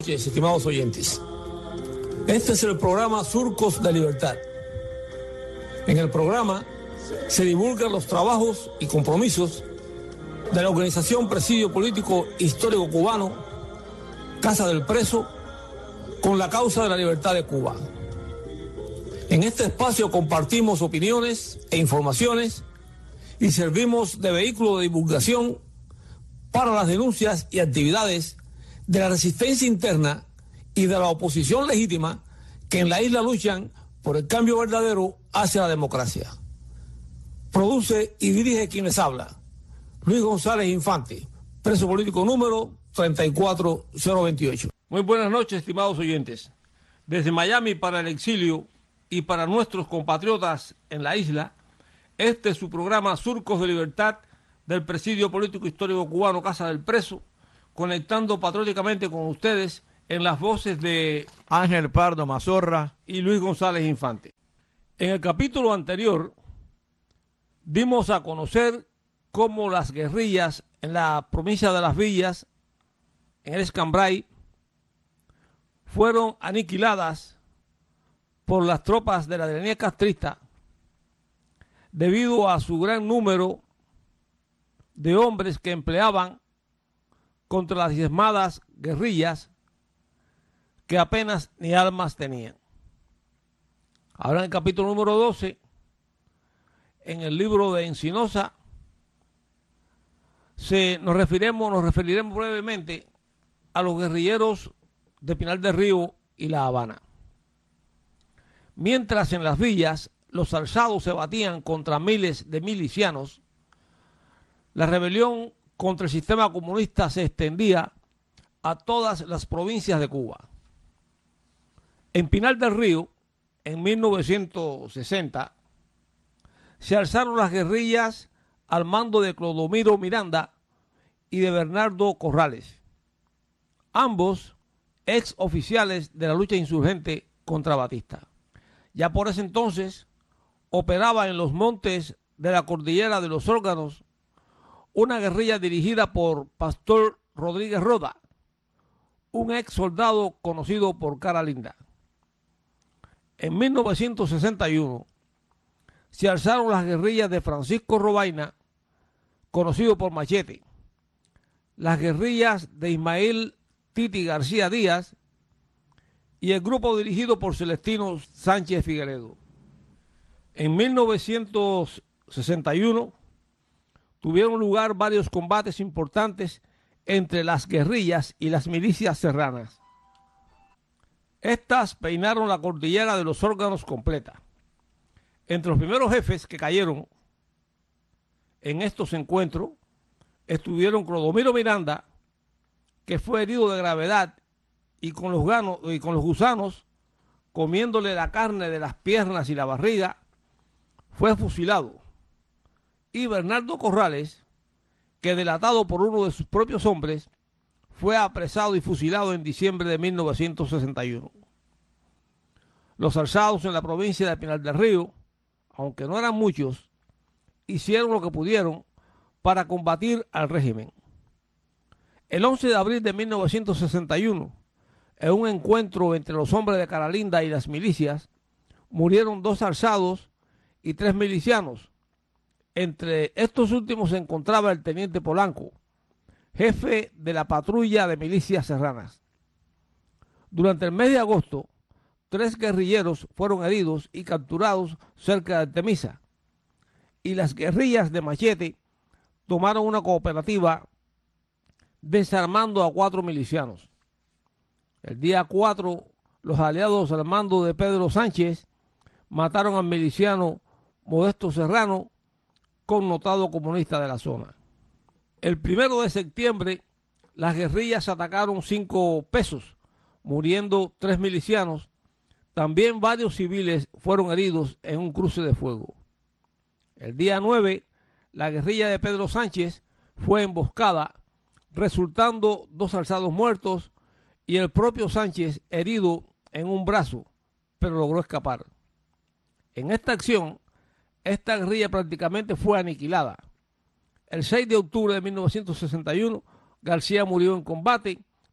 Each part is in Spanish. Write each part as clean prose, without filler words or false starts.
Estimados oyentes, este es el programa Surcos de Libertad. En el programa se divulgan los trabajos y compromisos de la organización Presidio Político Histórico Cubano, Casa del Preso, con la causa de la libertad de Cuba. En este espacio compartimos opiniones e informaciones y servimos de vehículo de divulgación para las denuncias y actividades de la resistencia interna y de la oposición legítima que en la isla luchan por el cambio verdadero hacia la democracia. Produce y dirige quien les habla, Luis González Infante, preso político número 34028. Muy buenas noches, estimados oyentes. Desde Miami para el exilio y para nuestros compatriotas en la isla, este es su programa Surcos de Libertad del Presidio Político Histórico Cubano Casa del Preso, conectando patrióticamente con ustedes en las voces de Ángel Pardo Mazorra y Luis González Infante. En el capítulo anterior dimos a conocer cómo las guerrillas en la provincia de Las Villas, en el Escambray, fueron aniquiladas por las tropas de la tiranía castrista debido a su gran número de hombres que empleaban contra las diezmadas guerrillas que apenas ni armas tenían. Ahora en el capítulo número 12, en el libro de Encinosa, nos referiremos brevemente a los guerrilleros de Pinar del Río y La Habana. Mientras en Las Villas los alzados se batían contra miles de milicianos, la rebelión contra el sistema comunista se extendía a todas las provincias de Cuba. En Pinar del Río, en 1960, se alzaron las guerrillas al mando de Clodomiro Miranda y de Bernardo Corrales, ambos ex oficiales de la lucha insurgente contra Batista. Ya por ese entonces operaba en los montes de la cordillera de los Órganos una guerrilla dirigida por Pastor Rodríguez Roda, un ex soldado conocido por cara linda. En 1961 se alzaron las guerrillas de Francisco Robaina, conocido por Machete, las guerrillas de Ismael Titi García Díaz y el grupo dirigido por Celestino Sánchez Figueredo. En 1961 tuvieron lugar varios combates importantes entre las guerrillas y las milicias serranas. Estas peinaron la cordillera de los Órganos completa. Entre los primeros jefes que cayeron en estos encuentros estuvieron Clodomiro Miranda, que fue herido de gravedad y con los gusanos comiéndole la carne de las piernas y la barriga, fue fusilado. Y Bernardo Corrales, que delatado por uno de sus propios hombres, fue apresado y fusilado en diciembre de 1961. Los alzados en la provincia de Pinar del Río, aunque no eran muchos, hicieron lo que pudieron para combatir al régimen. El 11 de abril de 1961, en un encuentro entre los hombres de Caralinda y las milicias, murieron 2 alzados y 3 milicianos. Entre estos últimos se encontraba el teniente Polanco, jefe de la patrulla de milicias serranas. Durante el mes de agosto, 3 guerrilleros fueron heridos y capturados cerca de Artemisa, y las guerrillas de Machete tomaron una cooperativa desarmando a 4 milicianos. El día 4, los aliados al mando de Pedro Sánchez mataron al miliciano Modesto Serrano, connotado comunista de la zona. El 1 de septiembre, las guerrillas atacaron 5 Pesos, muriendo 3 milicianos. También varios civiles fueron heridos en un cruce de fuego. El día 9, la guerrilla de Pedro Sánchez fue emboscada, resultando 2 alzados muertos y el propio Sánchez herido en un brazo, pero logró escapar. En esta acción, esta guerrilla prácticamente fue aniquilada. El 6 de octubre de 1961, García murió en combate,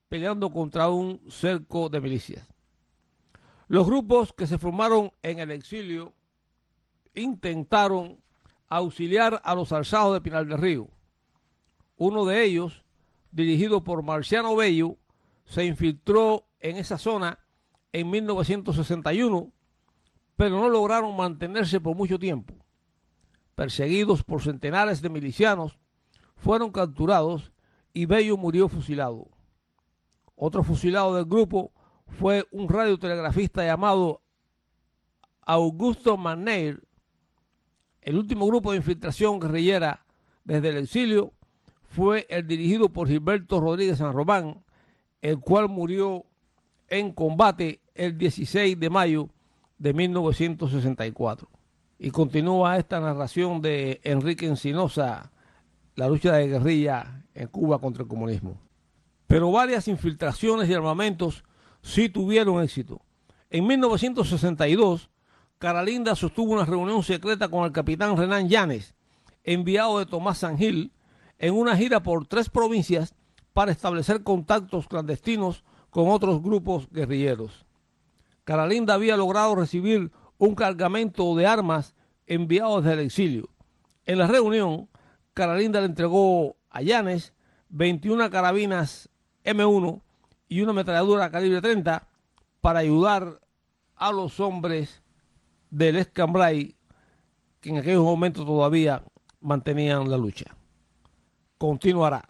peleando contra un cerco de milicias. Los grupos que se formaron en el exilio intentaron auxiliar a los alzados de Pinar del Río. Uno de ellos, dirigido por Marciano Bello, se infiltró en esa zona en 1961, pero no lograron mantenerse por mucho tiempo. Perseguidos por centenares de milicianos, fueron capturados y Bello murió fusilado. Otro fusilado del grupo fue un radiotelegrafista llamado Augusto Manner. El último grupo de infiltración guerrillera desde el exilio fue el dirigido por Gilberto Rodríguez San Román, el cual murió en combate el 16 de mayo de 1964. Y continúa esta narración de Enrique Encinosa, la lucha de guerrilla en Cuba contra el comunismo. Pero varias infiltraciones y armamentos sí tuvieron éxito. En 1962, Caralinda sostuvo una reunión secreta con el capitán Renán Llanes, enviado de Tomás San Gil, en una gira por 3 provincias para establecer contactos clandestinos con otros grupos guerrilleros. Caralinda había logrado recibir un cargamento de armas enviado desde el exilio. En la reunión, Caralinda le entregó a Llanes 21 carabinas M1 y una ametralladora calibre 30 para ayudar a los hombres del Escambray, que en aquellos momentos todavía mantenían la lucha. Continuará.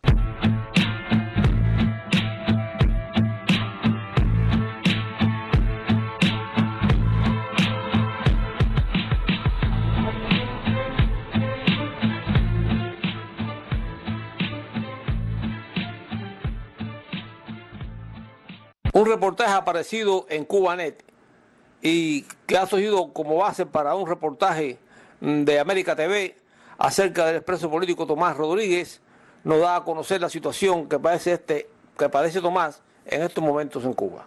Un reportaje aparecido en Cubanet y que ha surgido como base para un reportaje de América TV acerca del expreso político Tomás Rodríguez nos da a conocer la situación que padece Tomás en estos momentos en Cuba.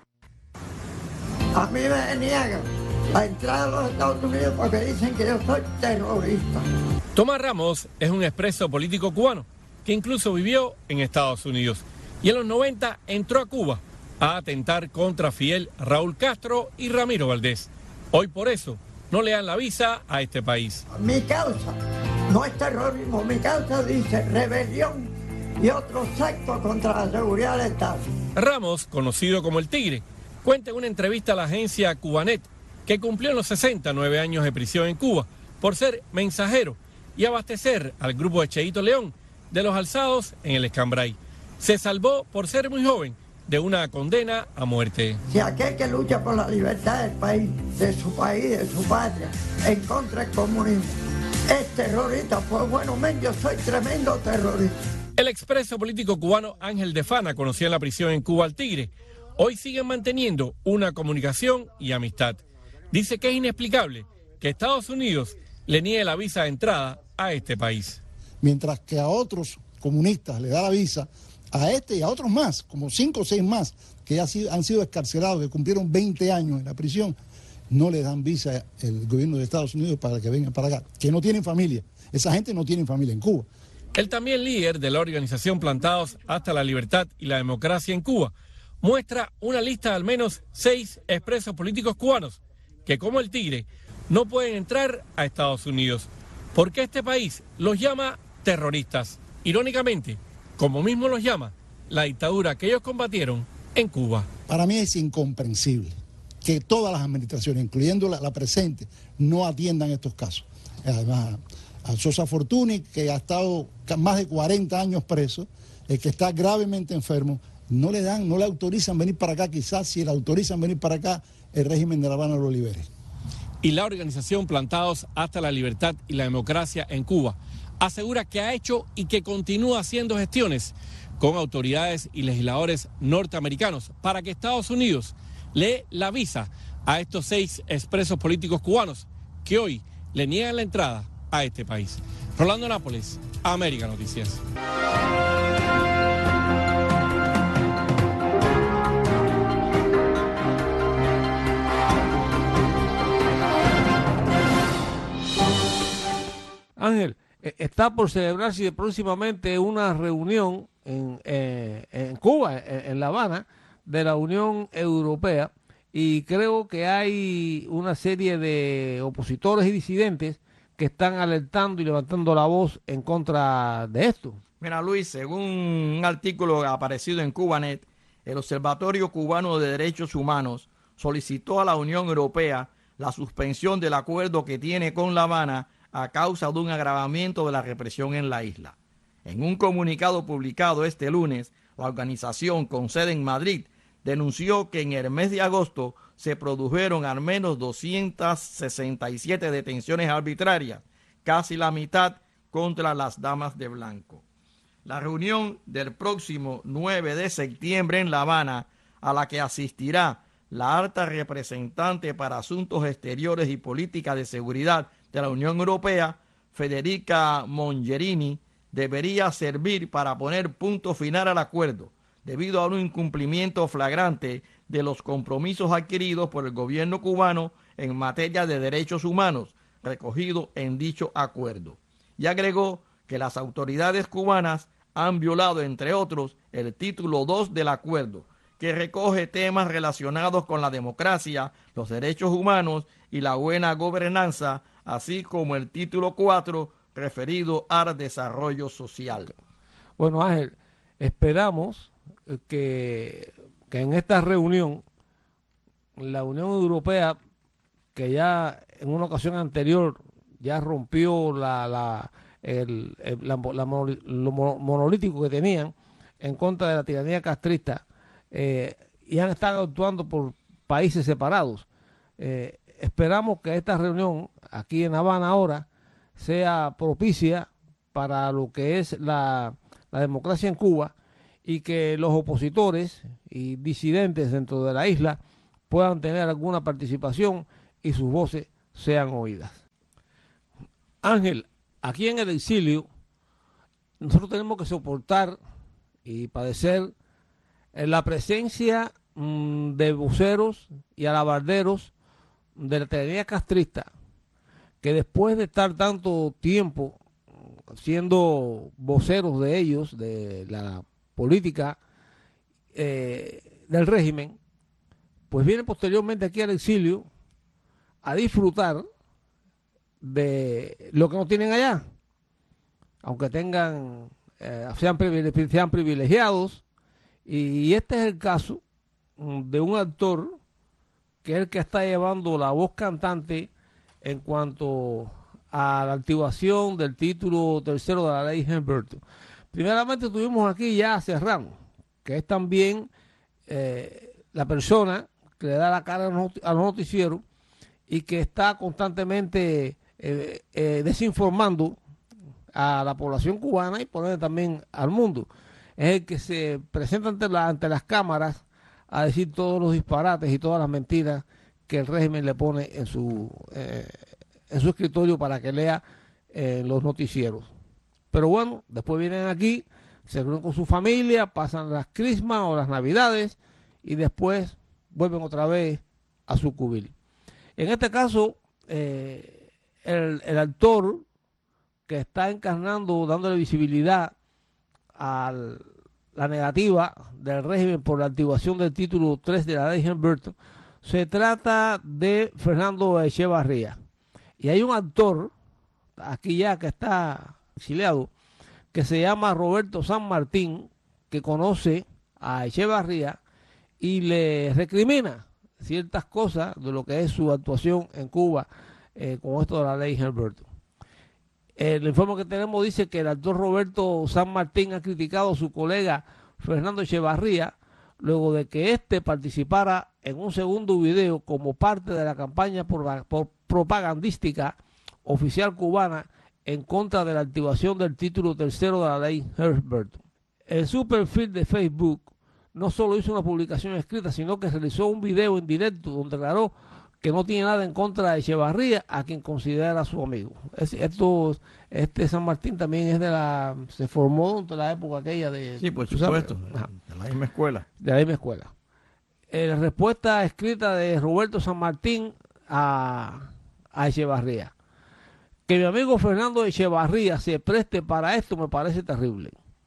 A mí me niegan la entrada a los Estados Unidos porque dicen que yo soy terrorista. Tomás Ramos es un expreso político cubano que incluso vivió en Estados Unidos y en los 90 entró a Cuba a atentar contra Fidel Raúl Castro y Ramiro Valdés. Hoy por eso no le dan la visa a este país. Mi causa no es terrorismo, mi causa dice rebelión y otros actos contra la seguridad del Estado. Ramos, conocido como el Tigre, cuenta en una entrevista a la agencia Cubanet que cumplió en los 69 años de prisión en Cuba por ser mensajero y abastecer al grupo de Cheito León de los alzados en el Escambray. Se salvó por ser muy joven de una condena a muerte. Si aquel que lucha por la libertad del país, de su patria, en contra del comunismo, es terrorista, pues bueno, yo soy tremendo terrorista. El expreso político cubano Ángel de Fana conocía en la prisión en Cuba al Tigre. Hoy siguen manteniendo una comunicación y amistad. Dice que es inexplicable que Estados Unidos le niegue la visa de entrada a este país. Mientras que a otros comunistas le da la visa, a este y a otros más, como 5 o 6 más, que ya han sido excarcelados, que cumplieron 20 años en la prisión, no le dan visa el gobierno de Estados Unidos para que vengan para acá, que no tienen familia. Esa gente no tiene familia en Cuba. El también líder de la organización Plantados hasta la Libertad y la Democracia en Cuba muestra una lista de al menos 6 expresos políticos cubanos que, como el Tigre, no pueden entrar a Estados Unidos porque este país los llama terroristas. Irónicamente, como mismo los llama la dictadura que ellos combatieron en Cuba. Para mí es incomprensible que todas las administraciones, incluyendo la presente, no atiendan estos casos. Además, a Sosa Fortuny, que ha estado más de 40 años preso, que está gravemente enfermo, no le autorizan venir para acá. Quizás si le autorizan venir para acá, el régimen de La Habana lo libere. Y la organización Plantados hasta la Libertad y la Democracia en Cuba asegura que ha hecho y que continúa haciendo gestiones con autoridades y legisladores norteamericanos para que Estados Unidos le dé la visa a estos 6 expresos políticos cubanos que hoy le niegan la entrada a este país. Rolando Nápoles, América Noticias. Ángel, está por celebrarse próximamente una reunión en Cuba, en La Habana, de la Unión Europea, y creo que hay una serie de opositores y disidentes que están alertando y levantando la voz en contra de esto. Mira, Luis, según un artículo aparecido en Cubanet, el Observatorio Cubano de Derechos Humanos solicitó a la Unión Europea la suspensión del acuerdo que tiene con La Habana a causa de un agravamiento de la represión en la isla. En un comunicado publicado este lunes, la organización con sede en Madrid denunció que en el mes de agosto se produjeron al menos 267 detenciones arbitrarias, casi la mitad contra las damas de blanco. La reunión del próximo 9 de septiembre en La Habana, a la que asistirá la alta representante para Asuntos Exteriores y Política de Seguridad de la Unión Europea, Federica Mogherini, debería servir para poner punto final al acuerdo, debido a un incumplimiento flagrante de los compromisos adquiridos por el gobierno cubano en materia de derechos humanos, recogido en dicho acuerdo. Y agregó que las autoridades cubanas han violado, entre otros, el título 2 del acuerdo, que recoge temas relacionados con la democracia, los derechos humanos y la buena gobernanza, así como el título 4 referido al desarrollo social. Bueno, Ángel, esperamos que en esta reunión la Unión Europea, que ya en una ocasión anterior ya rompió lo monolítico que tenían en contra de la tiranía castrista, y han estado actuando por países separados. Esperamos que esta reunión aquí en Habana ahora sea propicia para lo que es la democracia en Cuba, y que los opositores y disidentes dentro de la isla puedan tener alguna participación y sus voces sean oídas. Ángel, aquí en el exilio nosotros tenemos que soportar y padecer la presencia de voceros y alabarderos de la tiranía castrista, que después de estar tanto tiempo siendo voceros de ellos, de la política del régimen, pues vienen posteriormente aquí al exilio a disfrutar de lo que no tienen allá, aunque tengan sean privilegiados. Y este es el caso de un actor que es el que está llevando la voz cantante en cuanto a la activación del título tercero de la ley Humberto. Primeramente tuvimos aquí ya a Serrano, que es también la persona que le da la cara a los noticieros y que está constantemente desinformando a la población cubana y por ende también al mundo. Es el que se presenta ante las cámaras a decir todos los disparates y todas las mentiras que el régimen le pone en su escritorio para que lea los noticieros. Pero bueno, después vienen aquí, se reúnen con su familia, pasan las Christmas o las Navidades y después vuelven otra vez a sucumbir. En este caso, el actor que está encarnando, dándole visibilidad a la negativa del régimen por la activación del título 3 de la ley Humberto, se trata de Fernando Echevarría. Y hay un actor aquí ya que está exiliado, que se llama Roberto San Martín, que conoce a Echevarría y le recrimina ciertas cosas de lo que es su actuación en Cuba con esto de la ley Humberto. El informe que tenemos dice que el actor Roberto San Martín ha criticado a su colega Fernando Echevarría luego de que éste participara en un segundo video como parte de la campaña propagandística oficial cubana en contra de la activación del título tercero de la ley Humberto. En su perfil de Facebook no solo hizo una publicación escrita, sino que realizó un video en directo donde declaró que no tiene nada en contra de Echevarría, a quien considera su amigo. Este San Martín también es se formó durante la época aquella de... Sí, por supuesto, de la misma escuela. De la misma escuela. La respuesta escrita de Roberto San Martín a Echevarría. Que mi amigo Fernando Echevarría se preste para esto me parece terrible.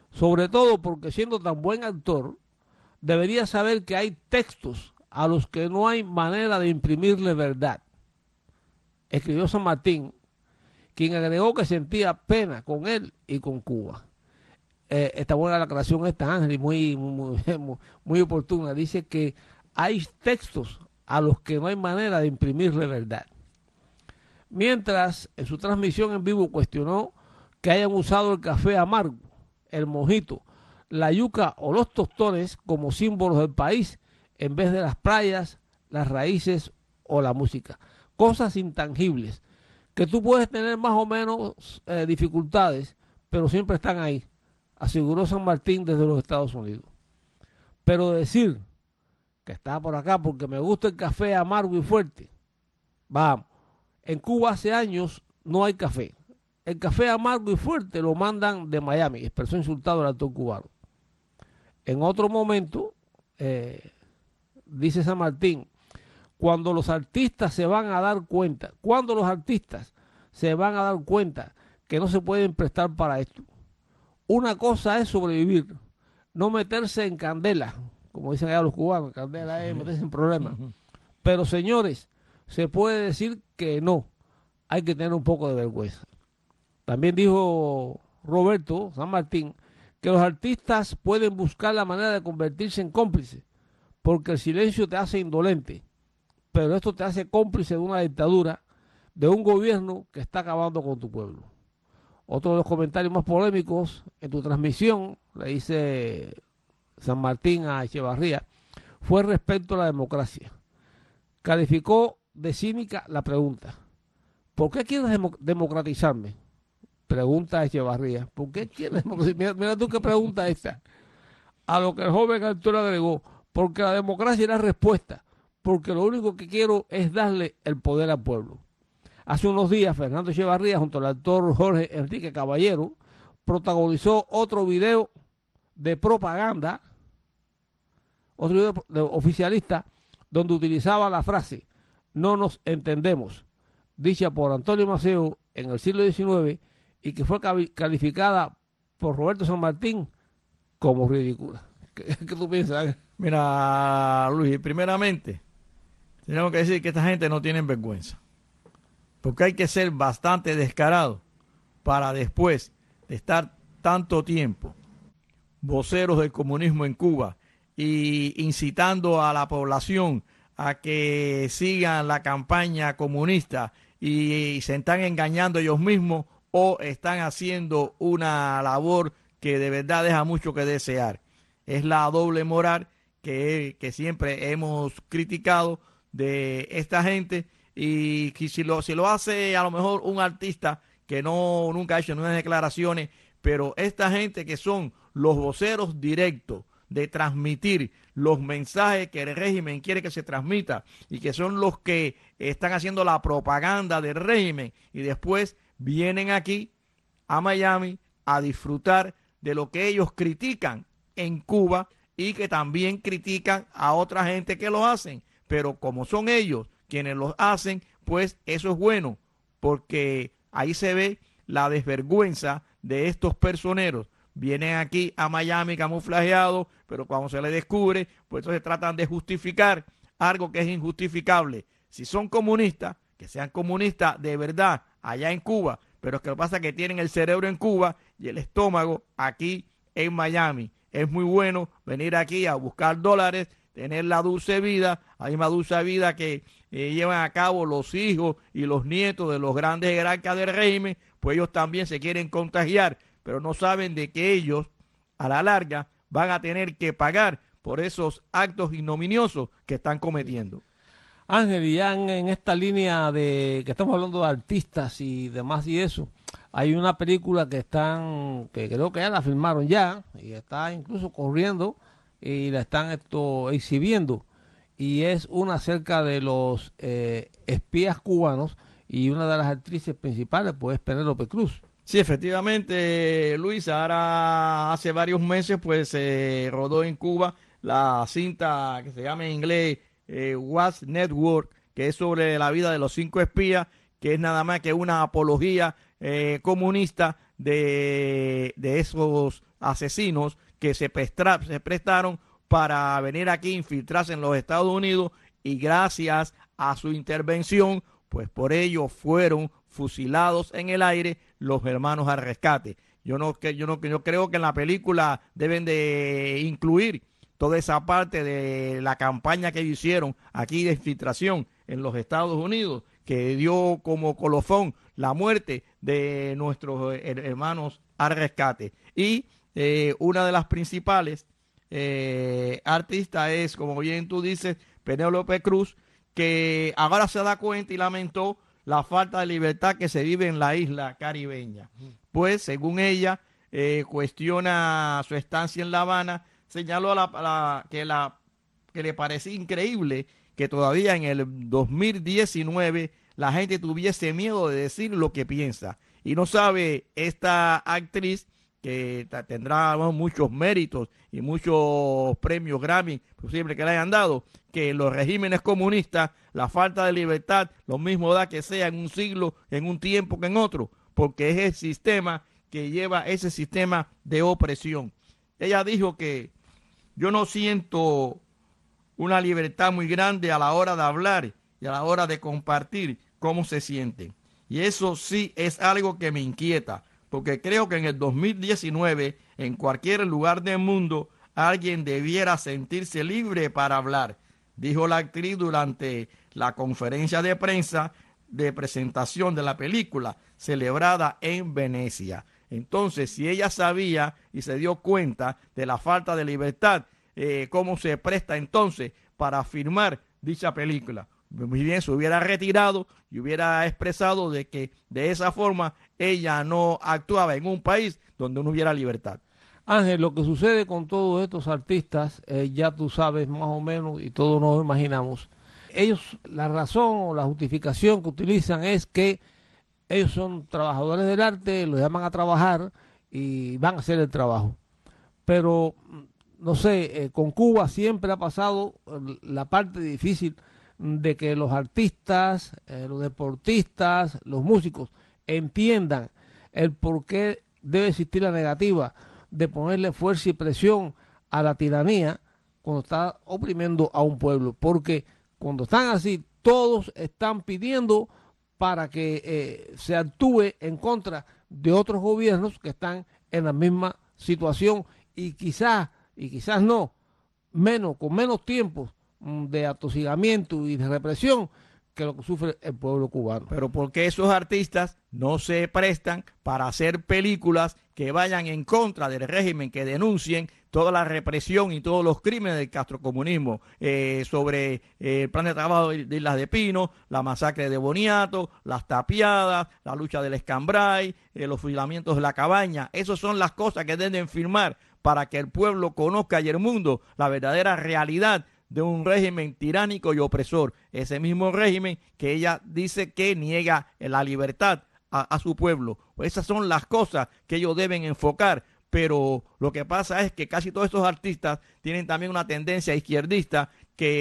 sobre todo porque siendo tan buen actor, debería saber que hay textos a los que no hay manera de imprimirle verdad. Escribió San Martín, quien agregó que sentía pena con él y con Cuba. Está buena la aclaración esta, Ángel, y muy oportuna. Dice que hay textos a los que no hay manera de imprimirle verdad. Mientras, en su transmisión en vivo cuestionó que hayan usado el café amargo, el mojito, la yuca o los tostones como símbolos del país en vez de las playas, las raíces o la música. Cosas intangibles que tú puedes tener más o menos dificultades, pero siempre están ahí, aseguró San Martín desde los Estados Unidos. Pero decir que está por acá porque me gusta el café amargo y fuerte, vamos, en Cuba hace años no hay café. El café amargo y fuerte lo mandan de Miami, expresó insultado el actor cubano. En otro momento, dice San Martín, cuando los artistas se van a dar cuenta que no se pueden prestar para esto. Una cosa es sobrevivir, no meterse en candela, como dicen allá los cubanos, candela es meterse en problemas. Pero señores, se puede decir que no, hay que tener un poco de vergüenza. También dijo Roberto San Martín que los artistas pueden buscar la manera de convertirse en cómplices, porque el silencio te hace indolente, pero esto te hace cómplice de una dictadura, de un gobierno que está acabando con tu pueblo. Otro de los comentarios más polémicos en tu transmisión, le dice San Martín a Echevarría, fue respecto a la democracia. Calificó de cínica la pregunta. ¿Por qué quieres democratizarme? Pregunta Echevarría. ¿Por qué quieres democratizarme? Mira tú qué pregunta esta. A lo que el joven actor agregó, porque la democracia es la respuesta, porque lo único que quiero es darle el poder al pueblo. Hace unos días, Fernando Echevarría, junto al actor Jorge Enrique Caballero, protagonizó otro video de propaganda, otro video oficialista, donde utilizaba la frase, no nos entendemos, dicha por Antonio Maceo en el siglo XIX y que fue calificada por Roberto San Martín como ridícula. ¿Qué tú piensas? Mira, Luis, primeramente, tenemos que decir que esta gente no tiene vergüenza. Porque hay que ser bastante descarado para después de estar tanto tiempo voceros del comunismo en Cuba y incitando a la población a que sigan la campaña comunista y se están engañando ellos mismos o están haciendo una labor que de verdad deja mucho que desear. Es la doble moral que siempre hemos criticado de esta gente. Y si lo hace a lo mejor un artista que nunca ha hecho unas declaraciones, pero esta gente que son los voceros directos de transmitir los mensajes que el régimen quiere que se transmita y que son los que están haciendo la propaganda del régimen y después vienen aquí a Miami a disfrutar de lo que ellos critican en Cuba y que también critican a otra gente que lo hacen, pero como son ellos quienes los hacen, pues eso es bueno, porque ahí se ve la desvergüenza de estos personeros. Vienen aquí a Miami camuflajeados, pero cuando se les descubre, pues entonces tratan de justificar algo que es injustificable. Si son comunistas, que sean comunistas de verdad allá en Cuba, pero es que lo que pasa es que tienen el cerebro en Cuba y el estómago aquí en Miami. Es muy bueno venir aquí a buscar dólares, tener la dulce vida, la misma dulce vida que llevan a cabo los hijos y los nietos de los grandes jerarcas del régimen, pues ellos también se quieren contagiar, pero no saben de que ellos a la larga van a tener que pagar por esos actos ignominiosos que están cometiendo. Ángel, y ya en esta línea de que estamos hablando de artistas y demás y eso, hay una película que creo que ya la filmaron ya y está incluso corriendo y la están exhibiendo, y es una acerca de los espías cubanos, y una de las actrices principales pues es Penélope Cruz. Sí, efectivamente, Luis, ahora hace varios meses pues se rodó en Cuba la cinta que se llama en inglés Watch Network, que es sobre la vida de los 5 espías, que es nada más que una apología comunista de esos asesinos que se prestaron para venir aquí, infiltrarse en los Estados Unidos, y gracias a su intervención, pues por ello fueron fusilados en el aire los hermanos al rescate. Yo creo que en la película deben de incluir toda esa parte de la campaña que hicieron aquí de infiltración en los Estados Unidos, que dio como colofón la muerte de nuestros hermanos al rescate. Y una de las principales artistas es, como bien tú dices, Penélope Cruz, que ahora se da cuenta y lamentó la falta de libertad que se vive en la isla caribeña. Pues, según ella, cuestiona su estancia en La Habana, señaló que le parecía increíble que todavía en el 2019 la gente tuviese miedo de decir lo que piensa. Y no sabe esta actriz, que tendrá muchos méritos y muchos premios Grammy posible que le hayan dado, que los regímenes comunistas, la falta de libertad, lo mismo da que sea en un siglo, en un tiempo que en otro, porque es el sistema que lleva ese sistema de opresión. Ella dijo que yo no siento una libertad muy grande a la hora de hablar y a la hora de compartir cómo se sienten. Y eso sí es algo que me inquieta, porque creo que en el 2019, en cualquier lugar del mundo, alguien debiera sentirse libre para hablar, dijo la actriz durante la conferencia de prensa de presentación de la película celebrada en Venecia. Entonces, si ella sabía y se dio cuenta de la falta de libertad, ¿cómo se presta entonces para filmar dicha película? Muy bien, se hubiera retirado y hubiera expresado de que de esa forma ella no actuaba en un país donde no hubiera libertad. Ángel, lo que sucede con todos estos artistas, ya tú sabes más o menos y todos nos imaginamos. Ellos, la razón o la justificación que utilizan es que ellos son trabajadores del arte, los llaman a trabajar y van a hacer el trabajo. Pero, no sé, con Cuba siempre ha pasado la parte difícil de que los artistas, los deportistas, los músicos entiendan el por qué debe existir la negativa de ponerle fuerza y presión a la tiranía cuando está oprimiendo a un pueblo, porque cuando están así todos están pidiendo para que se actúe en contra de otros gobiernos que están en la misma situación y quizás no, con menos tiempo de atosigamiento y de represión que lo que sufre el pueblo cubano. Pero ¿por qué esos artistas no se prestan para hacer películas que vayan en contra del régimen, que denuncien toda la represión y todos los crímenes del castrocomunismo, sobre el plan de trabajo de Islas de Pino, la masacre de Boniato, las tapiadas, la lucha del Escambray, los fusilamientos de la Cabaña? Esas son las cosas que deben firmar para que el pueblo conozca y el mundo la verdadera realidad de un régimen tiránico y opresor, ese mismo régimen que ella dice que niega la libertad a su pueblo. Esas son las cosas que ellos deben enfocar, pero lo que pasa es que casi todos estos artistas tienen también una tendencia izquierdista,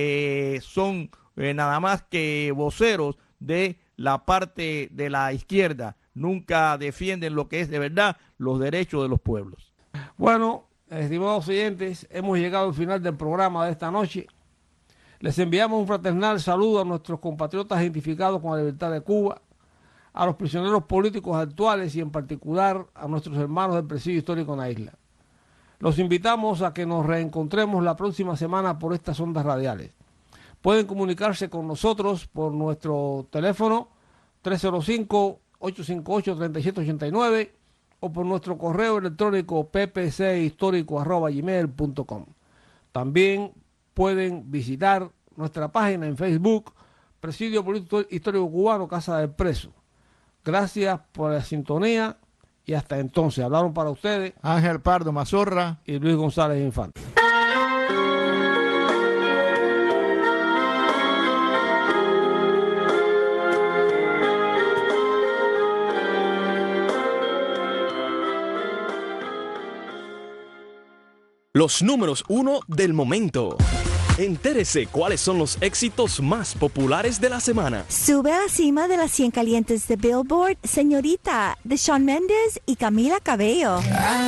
que son nada más que voceros de la parte de la izquierda, nunca defienden lo que es de verdad los derechos de los pueblos. Bueno, estimados oyentes, hemos llegado al final del programa de esta noche. Les enviamos un fraternal saludo a nuestros compatriotas identificados con la libertad de Cuba, a los prisioneros políticos actuales y en particular a nuestros hermanos del presidio histórico en la isla. Los invitamos a que nos reencontremos la próxima semana por estas ondas radiales. Pueden comunicarse con nosotros por nuestro teléfono 305-858-3789 o por nuestro correo electrónico ppchistórico@gmail.com. También pueden visitar nuestra página en Facebook, Presidio Político Histórico Cubano, Casa del Preso. Gracias por la sintonía y hasta entonces. Hablaron para ustedes Ángel Pardo Mazorra y Luis González Infante. Los números 1 del momento. Entérese cuáles son los éxitos más populares de la semana. Sube a la cima de las 100 calientes de Billboard, Señorita, de Shawn Mendes y Camila Cabello.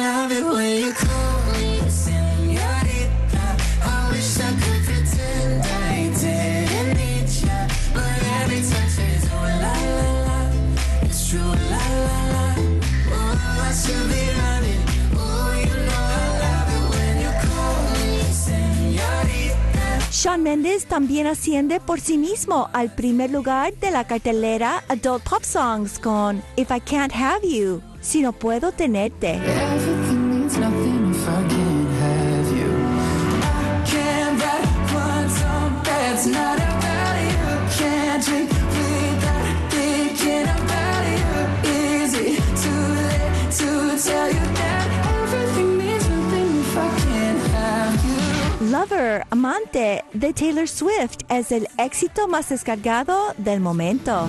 Shawn Mendes también asciende por sí mismo al primer lugar de la cartelera Adult Pop Songs con If I Can't Have You, Si No Puedo Tenerte. Everything means nothing if I can't have you. I can't write one song that's not about you. Can't drink without thinking about you. Is it too late to tell you that everything means nothing if I can't have you? Lover, Amante, de Taylor Swift es el éxito más descargado del momento.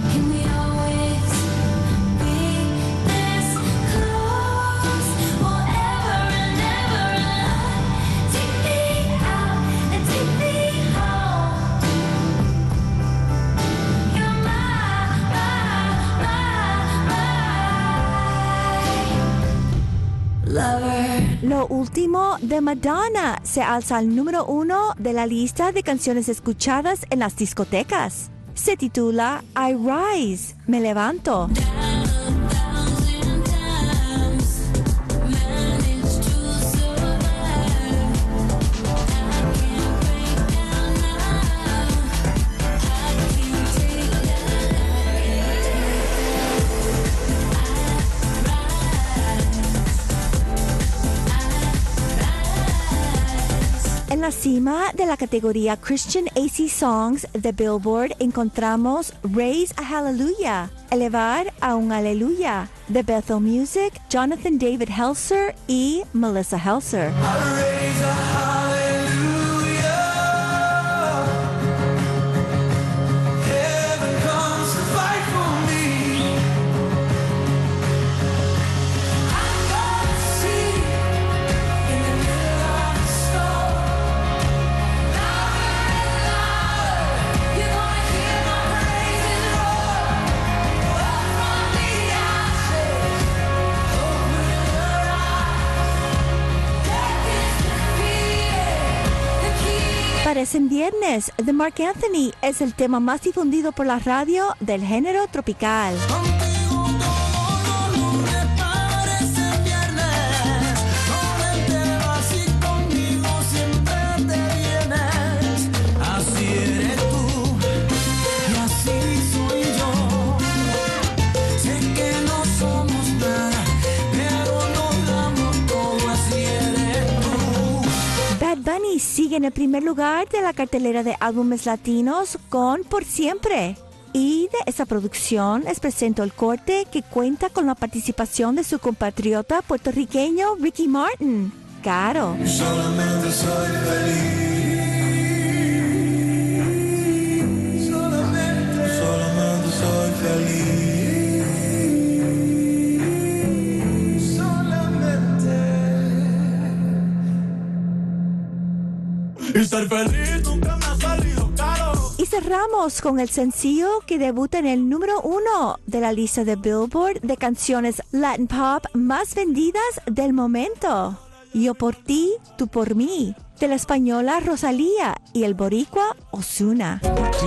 Lo último de Madonna se alza al número 1 de la lista de canciones escuchadas en las discotecas. Se titula I Rise, Me Levanto. En la cima de la categoría Christian AC Songs de Billboard encontramos Raise a Hallelujah, Elevar a un Aleluya, de Bethel Music, Jonathan David Helser y Melissa Helser. Parecen viernes, de Marc Anthony es el tema más difundido por la radio del género tropical. Bunny sigue en el primer lugar de la cartelera de álbumes latinos con Por Siempre. Y de esa producción les presento el corte que cuenta con la participación de su compatriota puertorriqueño Ricky Martin, Caro. Solamente soy feliz. Solamente soy feliz. Y ser feliz nunca me ha salido caro. Y cerramos con el sencillo que debuta en el número 1 de la lista de Billboard de canciones Latin Pop más vendidas del momento. Yo por ti, tú por mí, de la española Rosalía y el boricua Ozuna.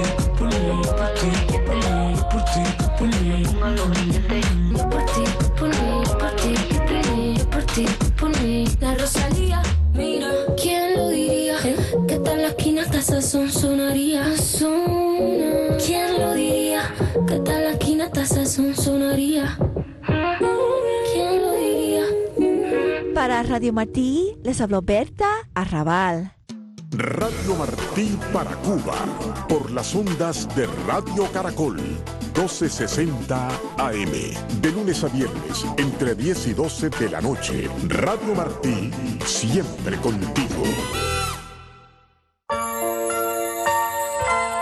La Rosalía, mira, ¿quién lo diría? Que tal la esquina hasta esa sonaría. ¿Quién lo diría? Que tal la esquina hasta esa sonaría. ¿Quién lo diría? Para Radio Martí, les habló Berta Arrabal. Radio Martí para Cuba, por las ondas de Radio Caracol, 1260 AM, de lunes a viernes, entre 10 y 12 de la noche. Radio Martí, siempre contigo.